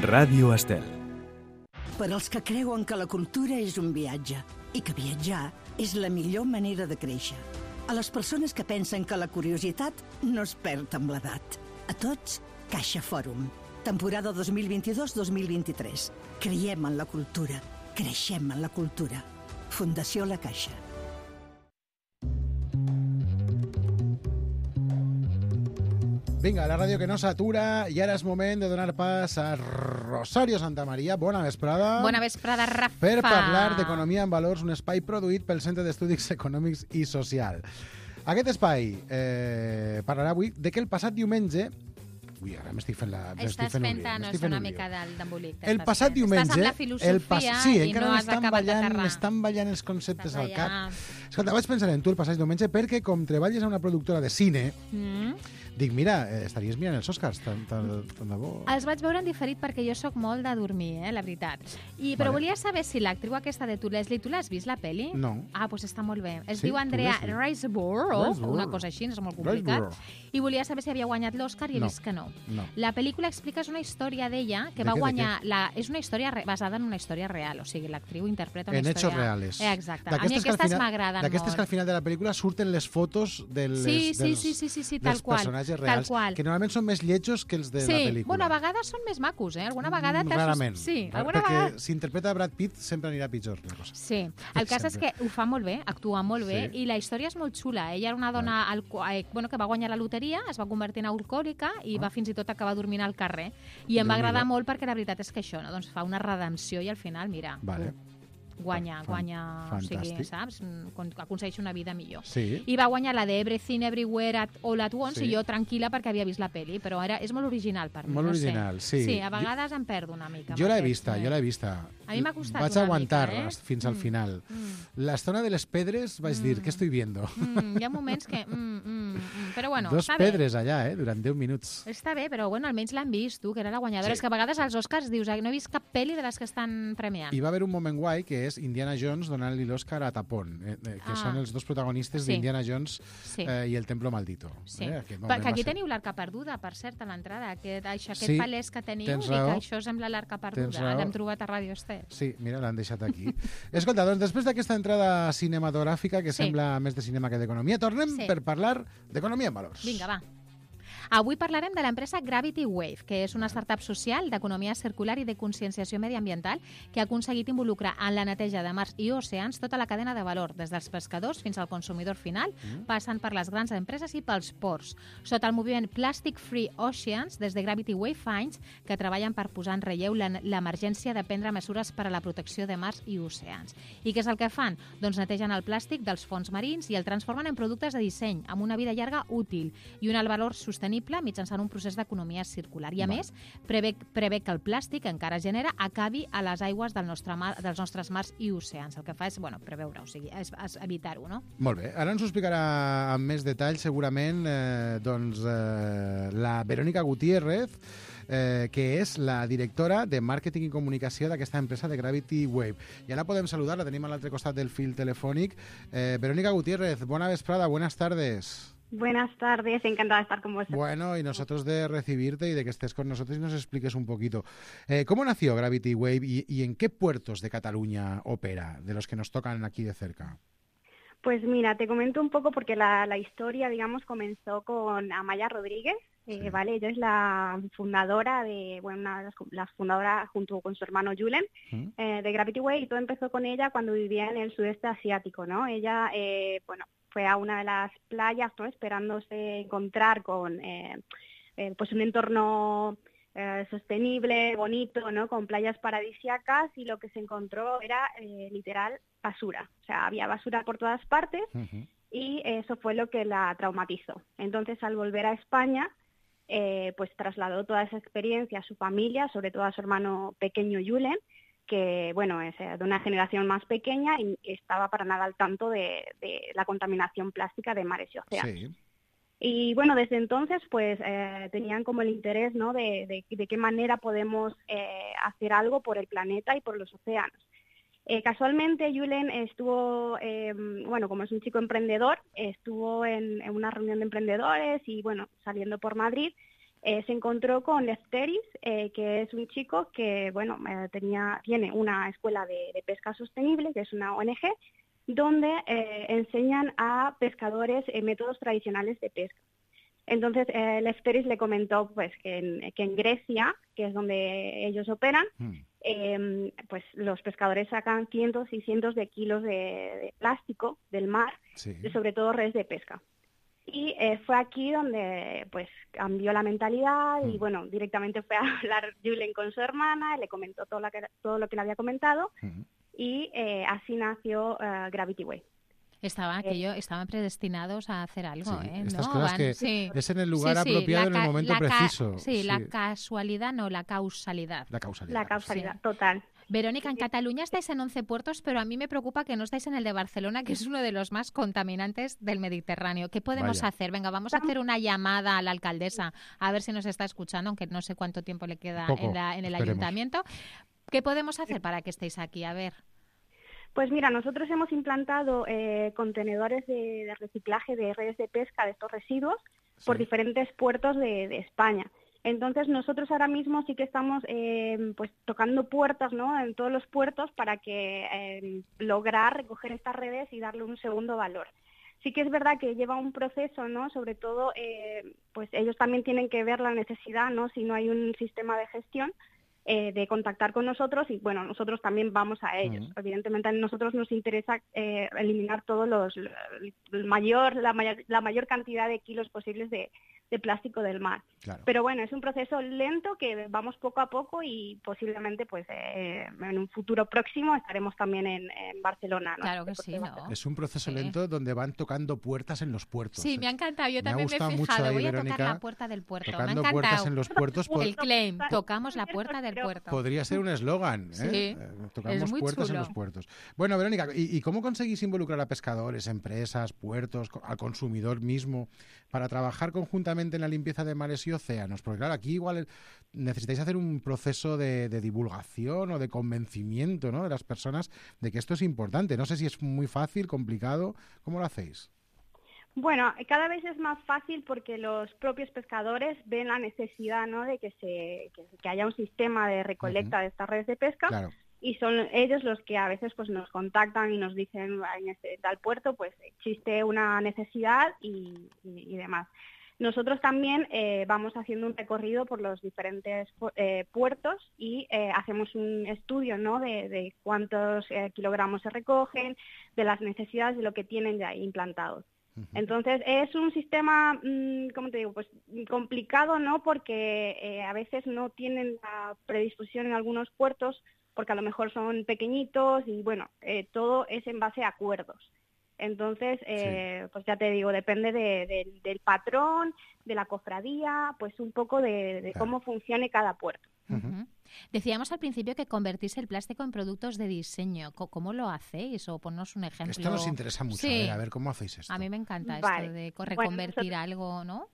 Ràdio Estel. Per als que creuen que la cultura és un viatge i que viatjar és la millor manera de créixer. A les persones que pensen que la curiositat no es perd amb l'edat. A tots, Caixa Fòrum. Temporada 2022-2023. Creiem en la cultura. Creixem en la cultura. Fundació La Caixa. Vinga, la ràdio que no s'atura i ara és moment de donar pas a Rosario Santamaria. Bona vesprada. Bona vesprada, Rafa. Per parlar d'Economia en Valors, un espai produït pel Centre d'Estudis Econòmics i Social. Aquest espai parlarà avui de que el passat diumenge... Ui, ara m'estic fent la... Estàs fent-nos una mica d'embolic. El passat diumenge... Estàs amb la filosofia i no has acabat d'aterrar. M'estan ballant els conceptes al cap. Escolta, vaig pensar en tu el passat diumenge perquè com treballes a una productora de cine... Dic, mira, estaries mirant els Oscars, tant de bo. Els vaig veure en diferit perquè jo sóc molt de dormir, la veritat. Però volia saber si l'actriu aquesta de tu, Leslie, tu l'has vist, la peli? No. Ah, doncs està molt bé. Es diu Andrea Riseborough, o una cosa així, és molt complicat. I volia saber si havia guanyat l'Oscar i he vist que no. La pel·lícula explica una història d'ella que va guanyar... És una història basada en una història real, o sigui, l'actriu interpreta una història... En hechos reales. Exacte. A mi aquestes m'agraden molt. D'aquestes que al final de la pel·lícula surten les fotos dels personatges reals, que normalment són més lletjos que els de la pel·lícula. Bueno, a vegades són més macos, Alguna vegada... Rarament. Sí, perquè si interpreta Brad Pitt sempre anirà pitjor la cosa. Sí, el cas és que ho fa molt bé, actua molt bé, i la història és molt xula. Ella era una dona que va guanyar la loteria, es va convertir en alcohòlica i va fins i tot acabar dormint al carrer. I em va agradar molt perquè la veritat és que això, doncs fa una redempció i al final, mira... guanya, o sigui, saps? Aconsegueix una vida millor. Sí. I va guanyar la de Everything Everywhere All at Once, i jo tranquil·la perquè havia vist la peli, però és molt original per mi. Molt original, sí. Sí, a vegades em perdo una mica. Jo l'he vista. A mi m'ha costat vaig una aguantar mica, fins al final. L'estona de les pedres vaig dir, què estoy viendo? Hi ha moments que... Però bueno, Dos està bé. pedres allà, durant 10 minuts. Està bé, però bueno, almenys l'han vist, tu, que era la guanyadora. És que a vegades als Oscars dius, no he vist cap pel·li de les que estan premiant. Hi va haver un moment guai que és Indiana Jones donant-li l'Oscar a Tapón, que són els dos protagonistes d'Indiana Jones i el Templo Maldito. Sí. Que aquí teniu l'Arca Perduda, per cert, a l'entrada. Aquest palès que teniu, i que això sembla l'Arca Perduda. L'hem trobat a Ràdio Estel. Sí, mira, l'han deixat aquí. Escolta, doncs després d'aquesta entrada cinematogràfica, que sembla més de cinema que d'economia, tornem per parlar d'economia en valors. Vinga, va. Avui parlarem de l'empresa Gravity Wave, que és una startup social d'economia circular i de conscienciació mediambiental que ha aconseguit involucrar en la neteja de mars i oceans tota la cadena de valor, des dels pescadors fins al consumidor final, passant per les grans empreses i pels ports. Sota el moviment Plastic Free Oceans, des de Gravity Wave fa anys que treballen per posar en relleu l'emergència de prendre mesures per a la protecció de mars i oceans. I què és el que fan? Doncs netegen el plàstic dels fons marins i el transformen en productes de disseny, amb una vida llarga útil i un alt valor sostenible mitjançant un procés d'economia circular. I a més, prevé que el plàstic que encara es genera acabi a les aigües dels nostres mars i oceans. El que fa és, preveure, o sigui, és evitar-ho, no? Molt bé. Ara ens ho explicarà amb més detall, segurament, la Verónica Gutiérrez, que és la directora de màrqueting i comunicació d'aquesta empresa de Gravity Wave. I ara podem saludar, la tenim a l'altre costat del fil telefònic. Verónica Gutiérrez, bona vesprada, buenas tardes. Buenas tardes, encantada de estar con vosotros. Bueno, y nosotros de recibirte y de que estés con nosotros y nos expliques un poquito. ¿Cómo nació Gravity Wave y en qué puertos de Cataluña opera, de los que nos tocan aquí de cerca? Pues mira, te comento un poco porque la historia, digamos, comenzó con Amaya Rodríguez, ¿vale? Ella es la fundadora una de las fundadoras junto con su hermano Julen de Gravity Wave, y todo empezó con ella cuando vivía en el sudeste asiático, ¿no? Ella, fue a una de las playas, ¿no? Esperándose encontrar con pues un entorno sostenible, bonito, ¿no? Con playas paradisíacas, y lo que se encontró era literal basura. O sea, había basura por todas partes y eso fue lo que la traumatizó. Entonces, al volver a España, pues trasladó toda esa experiencia a su familia, sobre todo a su hermano pequeño Julen, que bueno, es de una generación más pequeña y estaba para nada al tanto de la contaminación plástica de mares y océanos. Sí. Y bueno, desde entonces pues tenían como el interés, ¿no? de qué manera podemos hacer algo por el planeta y por los océanos. Casualmente Julen estuvo, como es un chico emprendedor, estuvo en una reunión de emprendedores y bueno, saliendo por Madrid, se encontró con Lefteris, que es un chico que, bueno, tiene una escuela de pesca sostenible, que es una ONG, donde enseñan a pescadores métodos tradicionales de pesca. Entonces, Lefteris le comentó pues que en Grecia, que es donde ellos operan, pues los pescadores sacan cientos y cientos de kilos de plástico del mar, sobre todo redes de pesca. Y fue aquí donde pues cambió la mentalidad y bueno, directamente fue a hablar Julen con su hermana, le comentó todo lo que le había comentado y así nació Gravity Wave. Estaban predestinados a hacer algo, Estas ¿no? cosas es en el lugar apropiado en el momento preciso. La casualidad, no, la causalidad. La causalidad, total. Verónica, en Cataluña estáis en 11 puertos, pero a mí me preocupa que no estáis en el de Barcelona, que es uno de los más contaminantes del Mediterráneo. ¿Qué podemos hacer? Venga, vamos a hacer una llamada a la alcaldesa, a ver si nos está escuchando, aunque no sé cuánto tiempo le queda en el ayuntamiento. ¿Qué podemos hacer para que estéis aquí? A ver. Pues mira, nosotros hemos implantado contenedores de reciclaje de redes de pesca de estos residuos por diferentes puertos de España. Entonces nosotros ahora mismo sí que estamos pues tocando puertas, ¿no?, en todos los puertos para que lograr recoger estas redes y darle un segundo valor. Sí que es verdad que lleva un proceso, ¿no? Sobre todo, pues ellos también tienen que ver la necesidad, ¿no? Si no hay un sistema de gestión, de contactar con nosotros y bueno, nosotros también vamos a ellos. Evidentemente a nosotros nos interesa eliminar todos la mayor cantidad de kilos posibles de plástico del mar. Claro. Pero bueno, es un proceso lento que vamos poco a poco y posiblemente pues en un futuro próximo estaremos también en Barcelona, ¿no? Claro que sí, ¿no? Es un proceso lento donde van tocando puertas en los puertos. Sí, me ha encantado. Yo también me he fijado. Voy a tocar la puerta del puerto. Tocando puertas en los puertos. El claim, tocamos la puerta del puerto. Podría ser un eslogan, ¿eh? Sí, tocamos puertas en los puertos. Bueno, Verónica, ¿y cómo conseguís involucrar a pescadores, empresas, puertos, al consumidor mismo, para trabajar conjuntamente en la limpieza de mares y océanos? Porque claro, aquí igual necesitáis hacer un proceso de divulgación o de convencimiento, ¿no?, de las personas de que esto es importante. No sé si es muy fácil, complicado. ¿Cómo lo hacéis? Bueno, cada vez es más fácil porque los propios pescadores ven la necesidad, ¿no?, de que haya un sistema de recolecta de estas redes de pesca. Claro. Y son ellos los que a veces pues nos contactan y nos dicen en este tal puerto pues existe una necesidad y demás. Nosotros también vamos haciendo un recorrido por los diferentes puertos y hacemos un estudio, ¿no?, de cuántos kilogramos se recogen, de las necesidades de lo que tienen ya implantados. Entonces es un sistema, ¿cómo te digo?, pues complicado, ¿no?, porque a veces no tienen la predisposición en algunos puertos porque a lo mejor son pequeñitos y bueno, todo es en base a acuerdos. Entonces, pues ya te digo, depende del patrón, de la cofradía, pues un poco de cómo funcione cada puerto. Decíamos al principio que convertís el plástico en productos de diseño. ¿Cómo lo hacéis? O ponnos un ejemplo. Esto nos interesa mucho, a ver cómo hacéis esto. A mí me encanta esto de reconvertir algo, ¿no?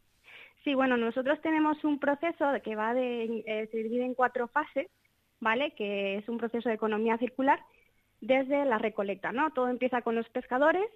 Sí, bueno, nosotros tenemos un proceso que va se divide en 4 fases, ¿vale? Que es un proceso de economía circular desde la recolecta, ¿no? Todo empieza con los pescadores,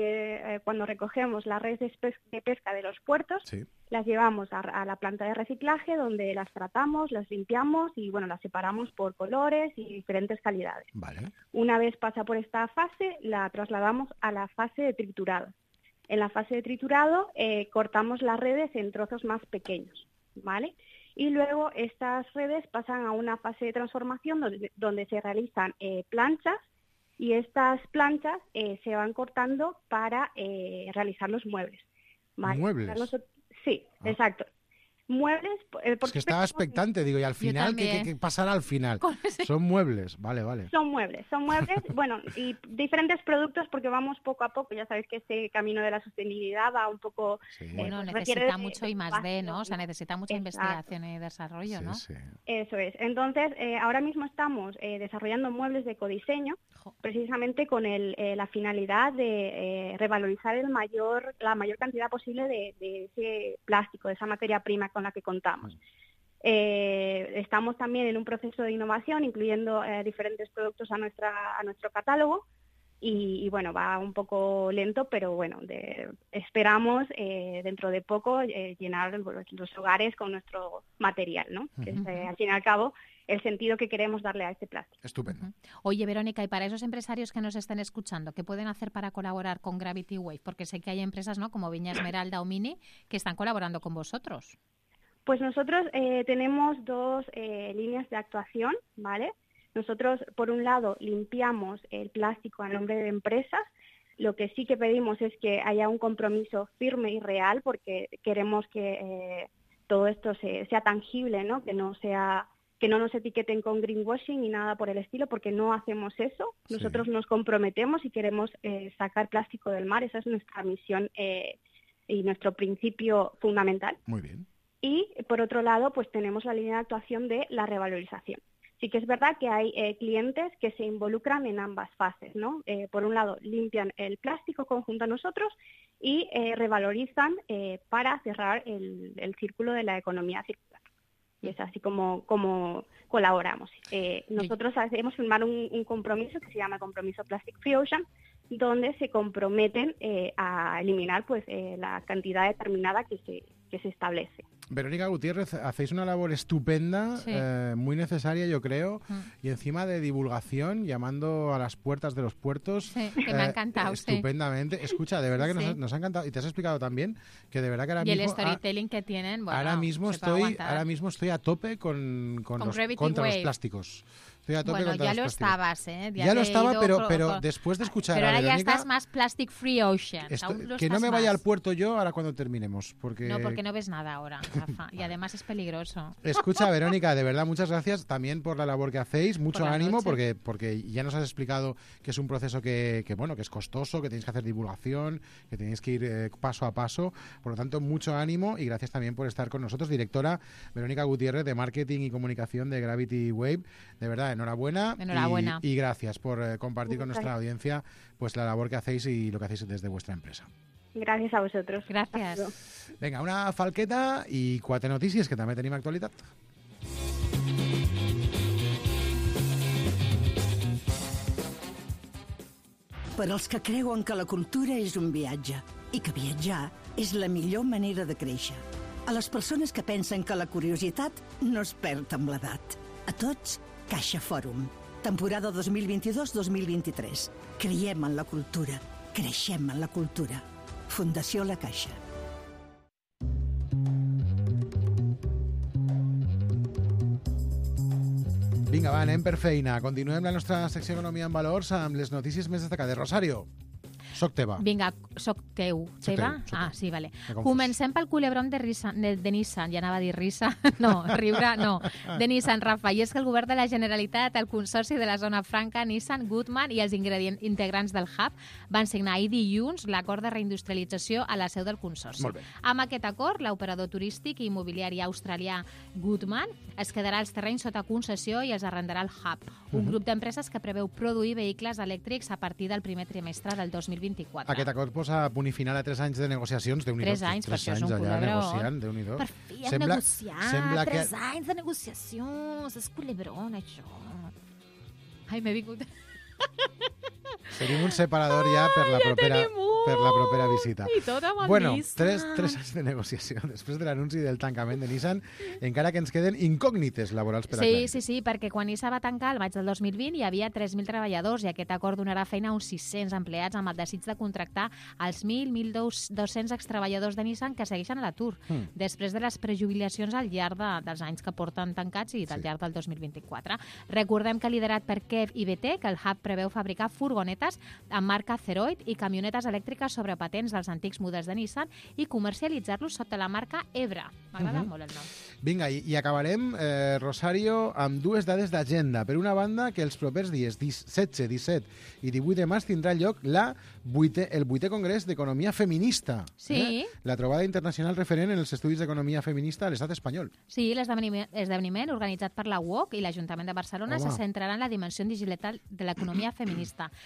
cuando recogemos las redes de pesca de los puertos, las llevamos a la planta de reciclaje donde las tratamos, las limpiamos y bueno, las separamos por colores y diferentes calidades. Vale. Una vez pasa por esta fase, la trasladamos a la fase de triturado. En la fase de triturado cortamos las redes en trozos más pequeños, ¿vale? Y luego estas redes pasan a una fase de transformación donde se realizan planchas y estas planchas se van cortando para realizar los muebles. ¿Vale? ¿Muebles? Sí, exacto. Muebles... es que estaba expectante, digo, y al final, ¿qué pasará al final? Son muebles, vale. Son muebles, bueno, y diferentes productos porque vamos poco a poco, ya sabéis que este camino de la sostenibilidad va un poco... Bueno, necesita mucho I+D, ¿no? O sea, necesita mucha investigación y desarrollo, ¿no? Sí. Eso es. Entonces, ahora mismo estamos desarrollando muebles de ecodiseño, precisamente con la finalidad de revalorizar la mayor cantidad posible de ese plástico, de esa materia prima con la que contamos. Estamos también en un proceso de innovación, incluyendo diferentes productos a nuestro catálogo y bueno, va un poco lento, pero bueno, esperamos dentro de poco llenar los hogares con nuestro material, ¿no? Que es, al fin y al cabo, el sentido que queremos darle a este plástico. Estupendo. Oye, Verónica, y para esos empresarios que nos están escuchando, ¿qué pueden hacer para colaborar con Gravity Wave? Porque sé que hay empresas, ¿no?, como Viña Esmeralda o Mini, que están colaborando con vosotros. Pues nosotros tenemos dos líneas de actuación, ¿vale? Nosotros, por un lado, limpiamos el plástico a nombre de empresas. Lo que sí que pedimos es que haya un compromiso firme y real, porque queremos que todo esto sea tangible, ¿no? Que no nos etiqueten con greenwashing ni nada por el estilo, porque no hacemos eso. Nosotros nos comprometemos y queremos sacar plástico del mar. Esa es nuestra misión y nuestro principio fundamental. Muy bien. Y, por otro lado, pues tenemos la línea de actuación de la revalorización. Sí que es verdad que hay clientes que se involucran en ambas fases, ¿no? Por un lado, limpian el plástico conjunto a nosotros y revalorizan para cerrar el círculo de la economía circular. Y es así como colaboramos. Nosotros hemos firmado un compromiso que se llama Compromiso Plastic Free Ocean, donde se comprometen a eliminar pues la cantidad determinada que se establece. Verónica Gutiérrez, hacéis una labor estupenda, Sí. muy necesaria, yo creo, y encima de divulgación, llamando a las puertas de los puertos. Sí, que me ha encantado, sí. Estupendamente. Escucha, de verdad que Sí. nos ha encantado. Y te has explicado también que de verdad que ahora Y el mismo... storytelling que tienen, bueno, ahora mismo se puede aguantar. estoy a tope contra los Wave. plásticos. Estoy a tope Bueno, contra ya los lo plásticos. estabas, ¿eh? Ya lo te he estaba, ido pero después de escuchar pero a ahora ya Verónica, estás más Plastic Free Ocean. Aún lo que no estás me vaya más. al puerto yo ahora cuando terminemos. Porque No ves nada ahora, Rafa. Y además es peligroso. Escucha, Verónica, de verdad, muchas gracias también por la labor que hacéis. Mucho Por la ánimo, noche. porque ya nos has explicado que es un proceso que es costoso, que tenéis que hacer divulgación, que tenéis que ir paso a paso. Por lo tanto, mucho ánimo y gracias también por estar con nosotros. Directora Verónica Gutiérrez, de Marketing y Comunicación de Gravity Wave. De verdad, enhorabuena. Enhorabuena. Y gracias por compartir con nuestra audiencia pues la labor que hacéis y lo que hacéis desde vuestra empresa. Gracias a vosotros. Gracias. Vinga, una falqueta i 4 notícies, que també tenim actualitat. Per als que creuen que la cultura és un viatge i que viatjar és la millor manera de créixer. A les persones que pensen que la curiositat no es perd amb l'edat. A tots, Caixa Fòrum. Temporada 2022-2023. Creiem en la cultura. Creixem en la cultura. Fundació La Caixa. Vinga, va, anem per feina. Continuem la nostra secció Economia en Valors amb les notícies més destacades. Rosario, soc teva. Vinga, soc teu. Soc Teva? teu. Ah, sí, vale. M'he confós. Comencem pel culebron de Nissan. Ja anava a dir risa. No, riure, no. De Nissan, Rafa. I és que el govern de la Generalitat, el Consorci de la Zona Franca, Nissan, Goodman i els integrants del Hub van signar ahir dilluns l'acord de reindustrialització a la seu del Consorci. Molt bé. Amb aquest acord, l'operador turístic i immobiliari australià Goodman es quedarà als terrenys sota concessió i els arrendarà el Hub, un grup d'empreses que preveu produir vehicles elèctrics a partir del primer trimestre del 2024. Aquest acord posa punt i final a 3 anys de negociacions. Déu-n'hi-do. 3 anys, per això és un allà culebron. negociant, Déu-n'hi-do. Per fi hem negociat. Sembla 3 anys de negociacions. És culebron, això. Ai, m'he vingut... Tenim un separador ja per la propera visita. I tot amb el Bueno, Nissan. 3 anys de negociació. Després de l'anunci del tancament de Nissan, encara que ens queden incògnites laborals per aclarir. Sí, perquè quan Nissan va tancar el maig del 2020 hi havia 3.000 treballadors i aquest acord donarà feina a uns 600 empleats amb el desig de contractar els 1.200 extreballadors de Nissan que segueixen a l'atur després de les prejubilacions al llarg dels anys que porten tancats i del llarg del 2024. Recordem que liderat per Kev i BT, que el Hub preveu fabricar furgonetes amb marca Ceroid i camionetes elèctriques sobre patents dels antics models de Nissan i comercialitzar-los sota la marca Ebra. M'agrada molt el nom. Vinga, i acabarem, Rosario, amb 2 dades d'agenda. Per una banda, que els propers dies 16, 17 i 18 de març tindrà lloc el 8è Congrés d'Economia Feminista. Sí. La trobada internacional referent en els estudis d'economia feminista a l'estat espanyol. Sí, l'esdeveniment organitzat per la UOC i l'Ajuntament de Barcelona se centrarà en la dimensió digital de l'economia feminista.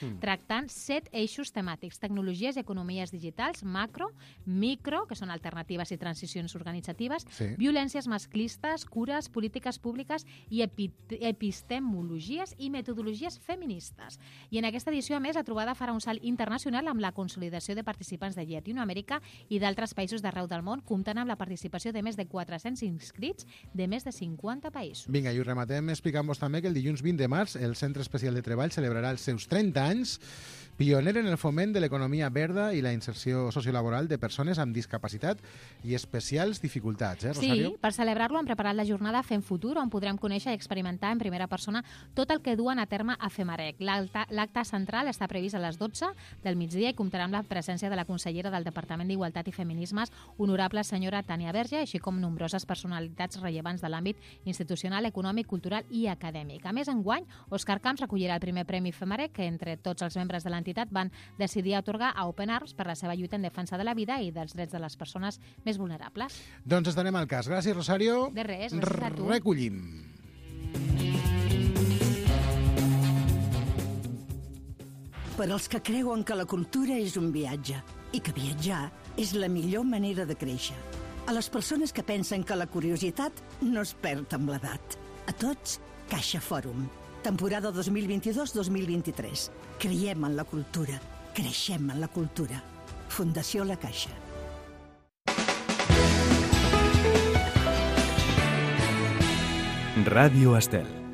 tractant 7 eixos temàtics: tecnologies i economies digitals, macro, micro, que són alternatives i transicions organitzatives, violències masclistes, cures, polítiques públiques i epistemologies i metodologies feministes. I en aquesta edició, a més, la trobada farà un salt internacional amb la consolidació de participants de Llatinoamèrica i d'altres països d'arreu del món, comptant amb la participació de més de 400 inscrits de més de 50 països. Vinga, i ho rematem explicant-vos també que el dilluns 20 de març el Centre Especial de Treball celebrarà els seus 30 anys, pioner en el foment de l'economia verda i la inserció sociolaboral de persones amb discapacitat i especials dificultats, Rosario? Sí, per celebrar-lo hem preparat la jornada Fem Futur, on podrem conèixer i experimentar en primera persona tot el que duen a terme a FEMAREC. L'acte central està previst a les 12 del migdia i comptarà amb la presència de la consellera del Departament d'Igualtat i Feminismes, honorable senyora Tània Verge, així com nombroses personalitats rellevants de l'àmbit institucional, econòmic, cultural i acadèmic. A més, enguany, Òscar Camps recollirà el primer premi FEMAREC, que entre tots els membres de l'entitat van decidir atorgar a Open Arms per la seva lluita en defensa de la vida i dels drets de les persones més vulnerables. Doncs estarem al cas. Gràcies, Rosario. De res, gràcies a tu. Recollim. Per als que creuen que la cultura és un viatge i que viatjar és la millor manera de créixer. A les persones que pensen que la curiositat no es perd amb l'edat. A tots, Caixa Fòrum. Temporada 2022-2023. Creiem en la cultura. Creixem en la cultura. Fundació La Caixa. Radio Estel.